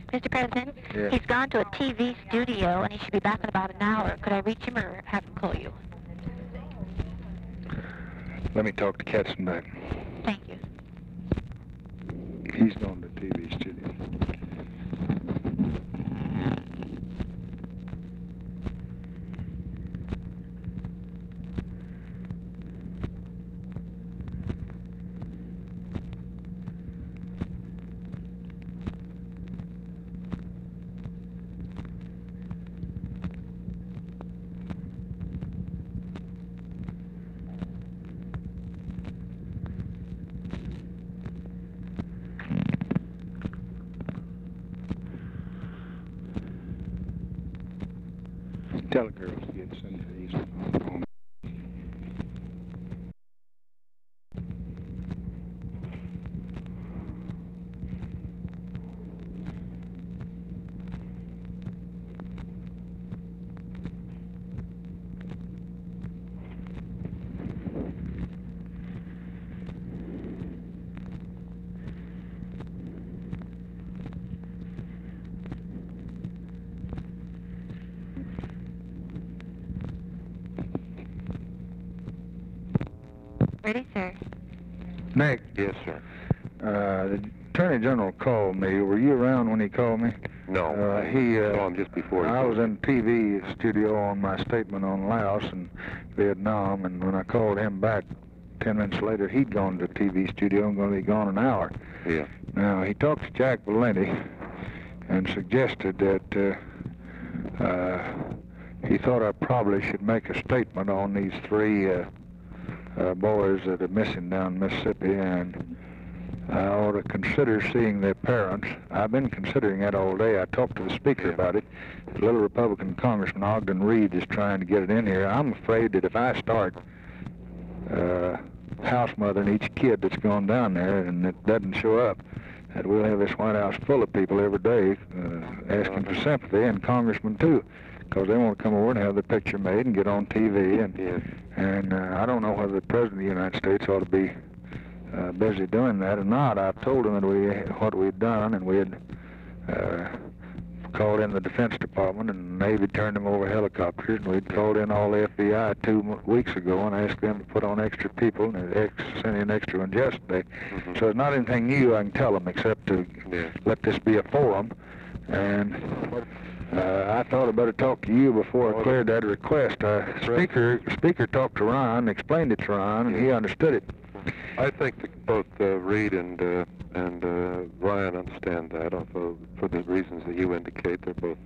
Mr. President, Yes. he's gone to a TV studio, and he should be back in about an hour. Could I reach him or have him call you? Let me talk to Katzenbach. Thank you. He's gone to TV studio. Tell the girls to get sent to these on the phone. Ready, sir? Nick, Yes, sir. the Attorney General called me. Were you around when he called me? No, He I saw him just before. I was in TV studio on my statement on Laos and Vietnam, and when I called him back 10 minutes later, he'd gone to TV studio and going to be gone an hour. Yeah. Now, he talked to Jack Valenti and suggested that he thought I probably should make a statement on these three boys that are missing down Mississippi, and I ought to consider seeing their parents. I've been considering that all day. I talked to the speaker about it. The little Republican Congressman Ogden Reed is trying to get it in here. I'm afraid that if I start house mothering each kid that's gone down there and it doesn't show up, that we'll have this White House full of people every day asking for sympathy, and congressmen too, because they want to come over and have their picture made and get on TV. And I don't know whether the President of the United States ought to be busy doing that or not. I told him that what we'd done, and we had called in the Defense Department, and the Navy turned them over helicopters, and we'd called in all the FBI 2 weeks ago and asked them to put on extra people, and they sent in extra ones yesterday. So it's not anything new I can tell them except to let this be a forum. And I thought I'd better talk to you before I cleared that request. Speaker talked to Ryan, explained it to Ryan, and he understood it. I think that both Reed and Ryan understand that, although for the reasons that you indicate, they're both,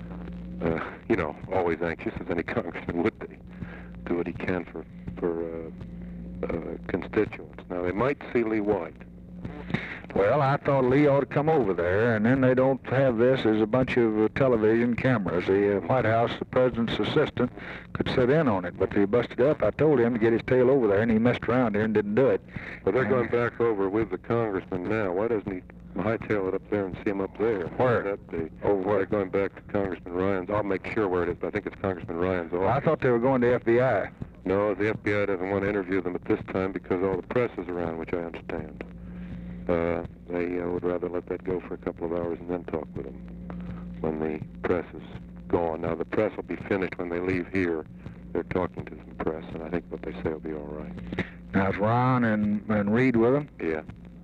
always anxious, as any congressman would be, do what he can for constituents. Now, they might see Lee White. Well, I thought Lee ought to come over there, and then they don't have this as a bunch of television cameras. The White House, the president's assistant, could sit in on it, but they busted up. I told him to get his tail over there, and he messed around here and didn't do it. Well, they're going back over with the congressman now. Why doesn't he hightail it up there and see him up there? Where? Would that be? Over where? They're going back to Congressman Ryan's. I'll make sure where it is, but I think it's Congressman Ryan's office. Well, I thought they were going to FBI. No, the FBI doesn't want to interview them at this time because all the press is around, which I understand. They would rather let that go for a couple of hours and then talk with them when the press is gone. Now, the press will be finished when they leave here. They're talking to some press, and I think what they say will be all right. Now, is Ron and Reed with them? Yeah.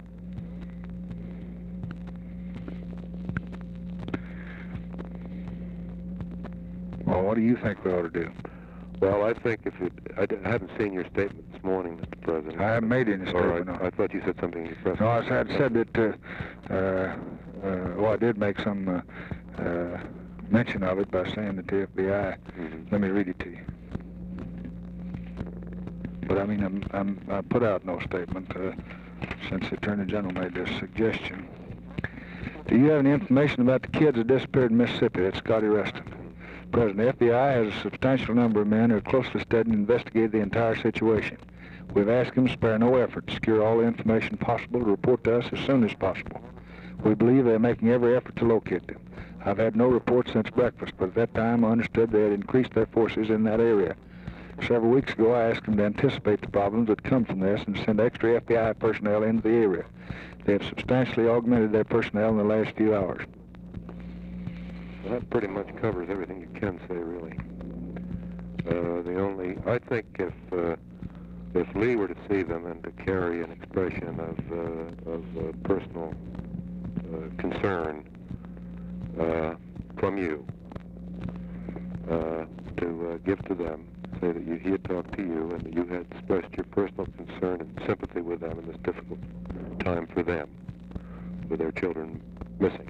Well, what do you think we ought to do? Well, I think I haven't seen your statement this morning, Mr. President. I haven't made any statement. I thought you said something in your press. No, I said that, I did make some mention of it by saying that the FBI, let me read it to you. But I mean, I put out no statement since the Attorney General made this suggestion. Do you have any information about the kids that disappeared in Mississippi? That's Scotty Reston. President, the FBI has a substantial number of men who are closely studied and investigated the entire situation. We've asked them to spare no effort to secure all the information possible to report to us as soon as possible. We believe they're making every effort to locate them. I've had no reports since breakfast, but at that time I understood they had increased their forces in that area. Several weeks ago, I asked them to anticipate the problems that come from this and send extra FBI personnel into the area. They have substantially augmented their personnel in the last few hours. Well, that pretty much covers everything you can say, really. I think if Lee were to see them and to carry an expression of personal concern from you, to give to them, say that he had talked to you and that you had expressed your personal concern and sympathy with them in this difficult time for them, with their children missing.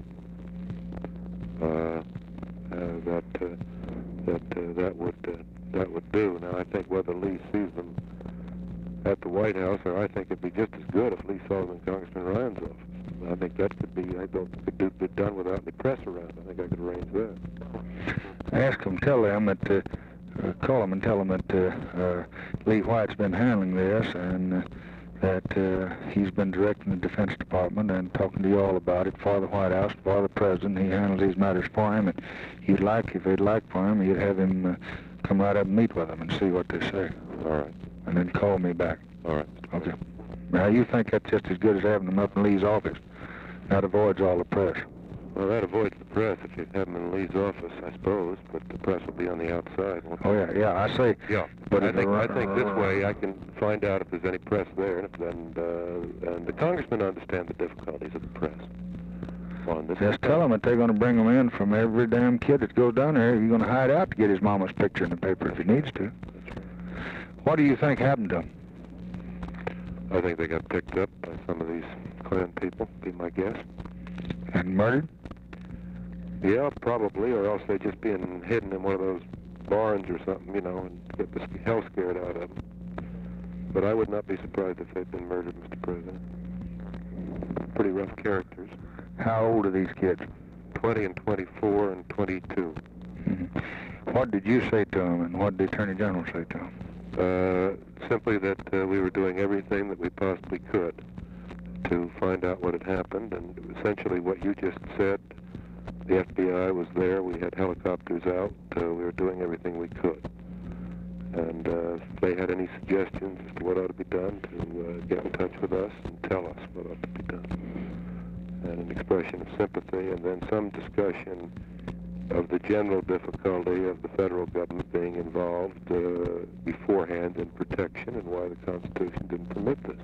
That would do. Now, I think whether Lee sees them at the White House, or I think it'd be just as good if Lee saw them in Congressman Ryan's office. I think that could be. I don't think it could be done without any press around. I think I could arrange that. Ask them, tell them that, call them and tell them that Lee White's been handling this and that he's been directing the Defense Department and talking to you all about it for the White House, for the President. He handles these matters for him, and if they'd like for him, you'd have him come right up and meet with them and see what they say. All right. And then call me back. All right. Okay. Now, you think that's just as good as having them up in Lee's office? That avoids all the press. Well, that avoids the press if you have them in Lee's office, I suppose, but the press will be on the outside. Oh, yeah, I say. Yeah, but I think this way I can find out if there's any press there, and the congressmen understand the difficulties of the press. Just tell them that they're going to bring them in from every damn kid that goes down there. You're going to hide out to get his mama's picture in the paper if he needs to. What do you think happened to them? I think they got picked up by some of these Klan people, be my guess. And murdered? Yeah, probably, or else they'd just been hidden in one of those barns or something, and get the hell scared out of them. But I would not be surprised if they'd been murdered, Mr. President. Pretty rough characters. How old are these kids? 20 and 24 and 22. Mm-hmm. What did you say to them, and what did the Attorney General say to them? Simply that we were doing everything that we possibly could to find out what had happened, and essentially what you just said. The FBI was there, we had helicopters out, we were doing everything we could. And if they had any suggestions as to what ought to be done, to get in touch with us and tell us what ought to be done. And an expression of sympathy, and then some discussion of the general difficulty of the federal government being involved beforehand in protection and why the Constitution didn't permit this.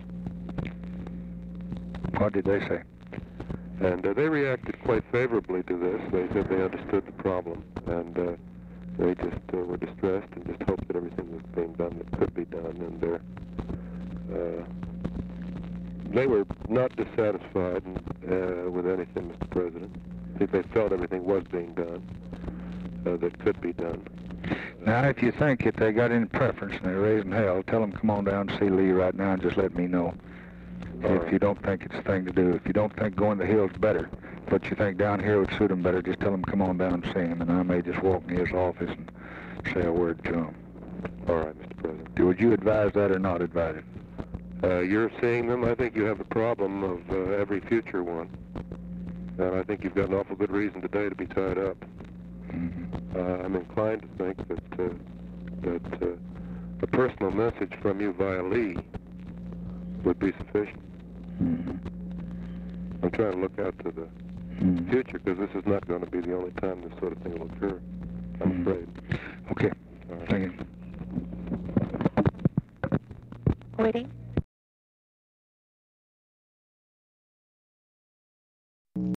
What did they say? And they reacted quite favorably to this. They said they understood the problem, and they just were distressed and just hoped that everything was being done that could be done. And they were not dissatisfied with anything, Mr. President. I think they felt everything was being done that could be done. Now, if you think that they got any preference and they're raising hell, tell them come on down and see Lee right now and just let me know. If you don't think it's the thing to do. If you don't think going to the hill's better, but you think down here would suit him better, just tell him come on down and see him, and I may just walk in his office and say a word to him. All right, Mr. President. Would you advise that or not advise it? You're seeing them. I think you have the problem of every future one. And I think you've got an awful good reason today to be tied up. Mm-hmm. I'm inclined to think that a personal message from you via Lee would be sufficient. Mm-hmm. I'm trying to look out to the future, because this is not going to be the only time this sort of thing will occur, I'm afraid. Okay. All right. Thank you. Waiting.